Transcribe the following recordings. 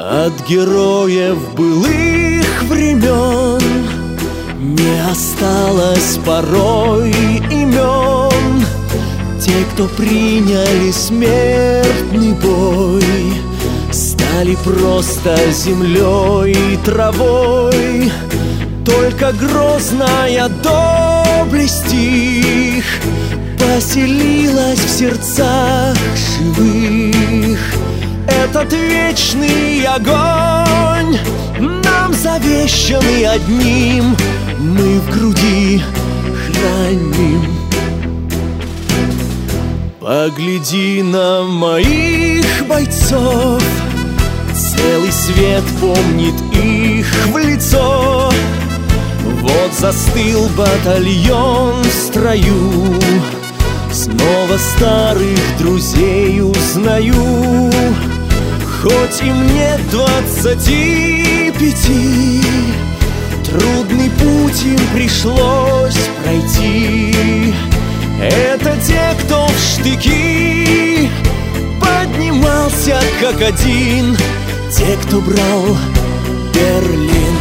От героев былых времен не осталось порой имен. Те, кто приняли смертный бой, стали просто землей и травой. Только грозная доблесть их поселилась в сердцах живых. Этот вечный огонь нам завещанный одним, мы в груди храним. Погляди на моих бойцов, целый свет помнит их в лицо. Вот застыл батальон в строю, снова старых друзей узнаю. Хоть им нет 25, трудный путь им пришлось пройти. Это те, кто в штыки поднимался как один, те, кто брал Берлин.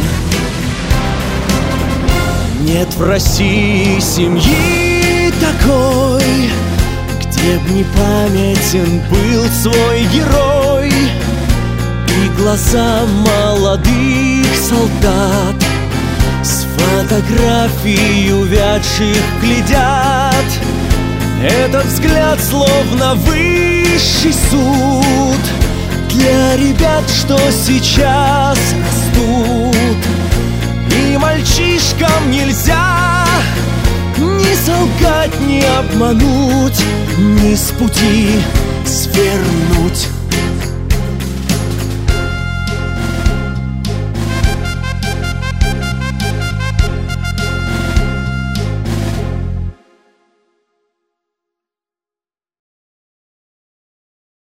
Нет в России семьи такой, где б не памятен был свой герой. И глаза молодых солдат с фотографий увядших глядят. Этот взгляд словно высший суд для ребят, что сейчас растут. И мальчишкам нельзя ни солгать, ни обмануть, ни с пути свернуть.